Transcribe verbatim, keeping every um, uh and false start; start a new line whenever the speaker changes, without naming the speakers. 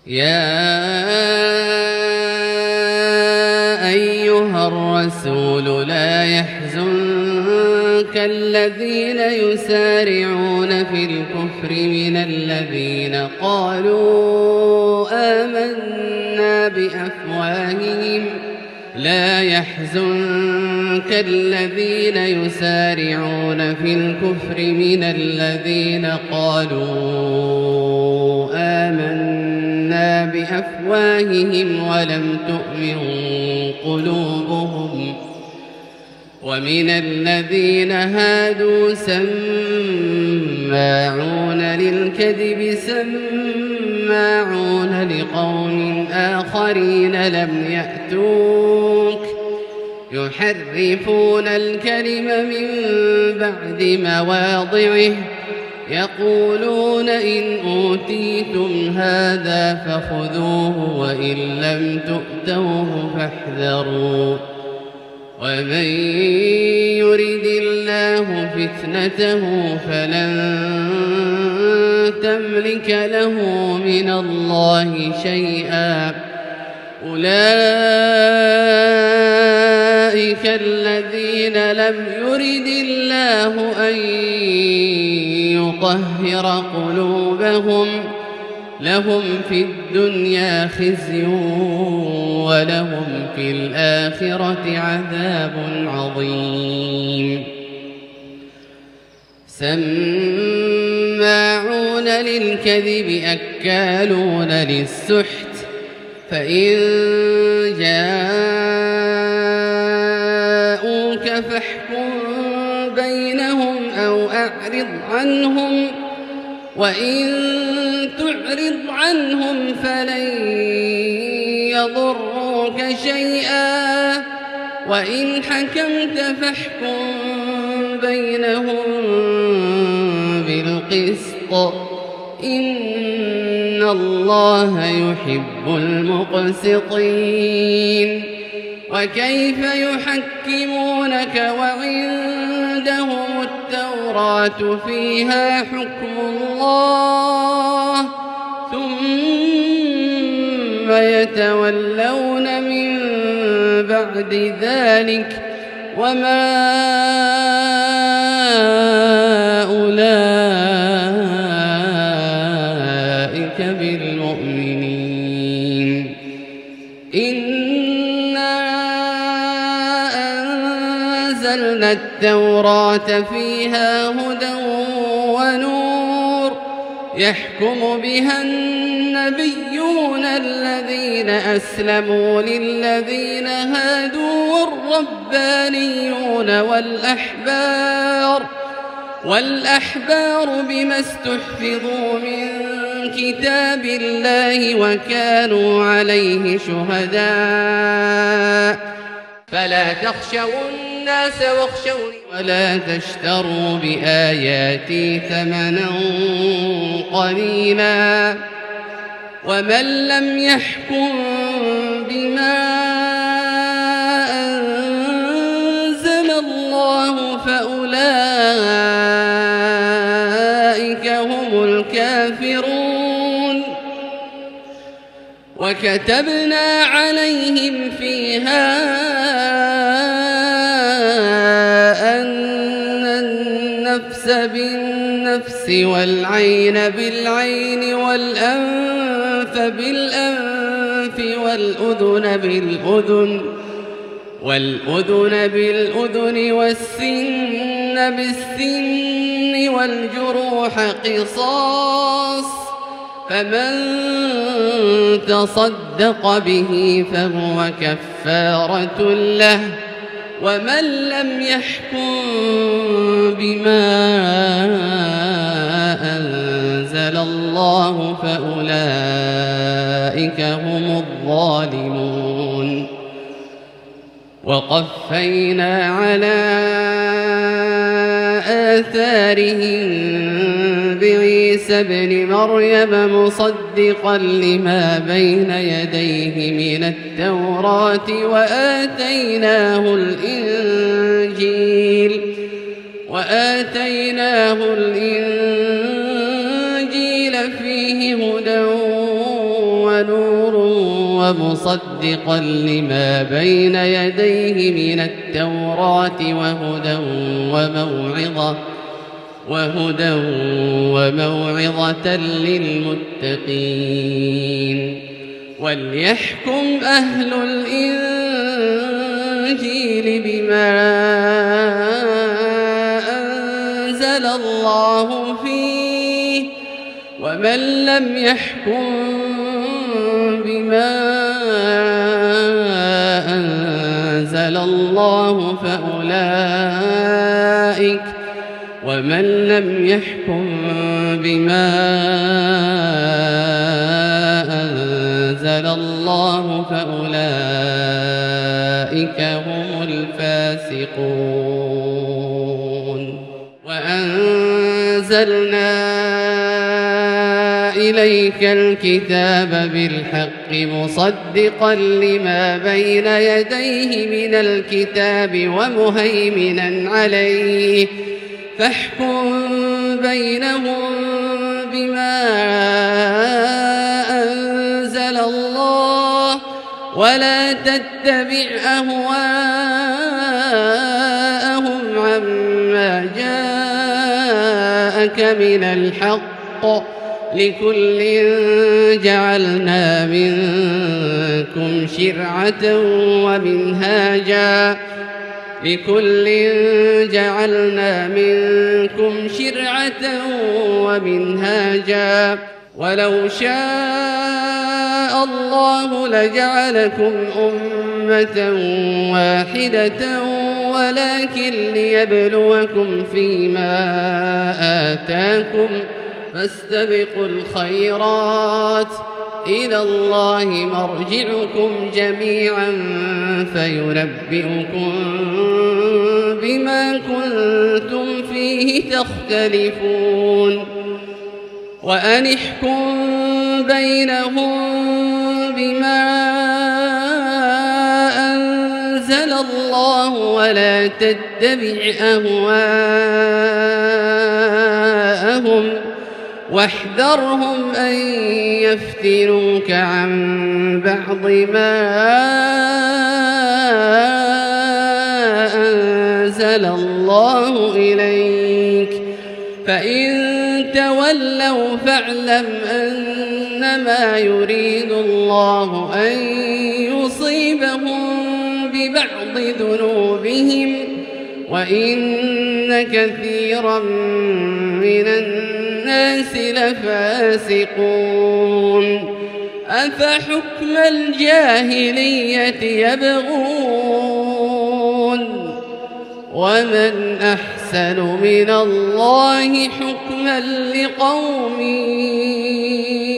يا أيها الرسول لا يحزنك الذين يسارعون في الكفر من الذين قالوا آمنا بأفواههم لا يحزنك الذين يسارعون في الكفر من الذين قالوا آمنا بأفواههم ولم تؤمن قلوبهم ومن الذين هادوا سماعون للكذب سماعون لقوم آخرين لم يأتوك يحرفون الكلم من بعد مواضعه يقولون إن أوتيتم هذا فخذوه وإن لم تؤتوه فاحذروا ومن يرد الله فتنته فلن تملك له من الله شيئا أولئك الذين لم يرد الله أن يطهر قلوبهم لهم في الدنيا خزي ولهم في الآخرة عذاب عظيم سماعون للكذب أكالون للسحت فإن جاءوك فاحكم بينهم أو أعرض عنهم وإن تعرض عنهم فلن يضروك شيئا وإن حكمت فاحكم بينهم بالقسط إن الله يحب المقسطين وكيف يحكمونك وعندهم التوراة فيها حكم الله ثم يتولون من بعد ذلك وما أولئك بالمؤمنين إنا أنزلنا التوراة فيها هدى ونور يحكم بها النبيون الذين أسلموا للذين هادوا والربانيون والأحبار والأحبار بما استحفظوا من كتاب الله وكانوا عليه شهداء فلا تخشوا الناس واخشوني ولا تشتروا بآياتي ثمنا قليلا ومن لم يحكم بما أنزل الله فأولئك هم الكافرون وكتبنا عليهم فيها أن النفس بالنفس والعين بالعين والأنف بالأنف والأذن بالأذن والأذن بالأذن والسن بالسن والجروح قصاص فمن تصدق به فهو كفارة له ومن لم يحكم بما أنزل الله فأولئك هم الظالمون وقفينا على آثارهم بعيسى ابن مريم مصدقا لما بين يديه من التوراة وآتيناه الإنجيل وآتيناه الإنجيل فيه هدى ومصدقا لما بين يديه من التوراة وهدى وموعظة وهدى وموعظة للمتقين. وليحكم أهل الإنجيل بما أنزل الله فيه، ومن لم يحكم بما أنزل الله فأولئك ومن لم يحكم بما أنزل الله فأولئك هم الفاسقون. وأنزلنا إليك الكتاب بالحق مصدقا لما بين يديه من الكتاب ومهيمنا عليه، فاحكم بينهم بما أنزل الله ولا تتبع أهواءهم عما جاءك من الحق، لكل جعلنا منكم شرعة ومنهاجا لكل جعلنا منكم شرعة ومنهاجا ولو شاء الله لجعلكم أمة واحدة ولكن ليبلوكم فيما آتاكم، فاستبقوا الخيرات إلى الله مرجعكم جميعا فينبئكم بما كنتم فيه تختلفون. وأن احكم بينهم بما أنزل الله ولا تتبع أهواءهم واحذرهم أن يفتنوك عن بعض ما أنزل الله إليك، فإن تولوا فاعلم أنما يريد الله أن يصيبهم ببعض ذنوبهم وإن كثيرا من الناس لفاسقون. أفحكم الجاهلية يبغون ومن أحسن من الله حكما لقوم